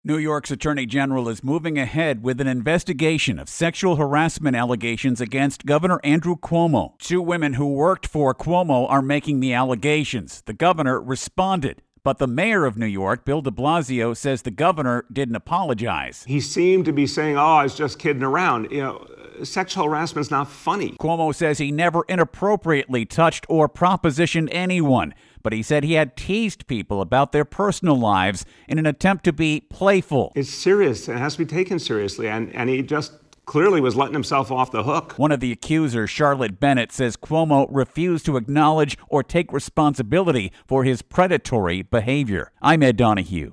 New York's Attorney General is moving ahead with an investigation of sexual harassment allegations against Governor Andrew Cuomo. Two women who worked for Cuomo are making the allegations. The governor responded, but the mayor of New York, Bill de Blasio, says the governor didn't apologize. He seemed to be saying, I was just kidding around. Sexual harassment is not funny. Cuomo says he never inappropriately touched or propositioned anyone, but he said he had teased people about their personal lives in an attempt to be playful. It's serious. It has to be taken seriously, and he just clearly was letting himself off the hook. One of the accusers, Charlotte Bennett, says Cuomo refused to acknowledge or take responsibility for his predatory behavior. I'm Ed Donahue.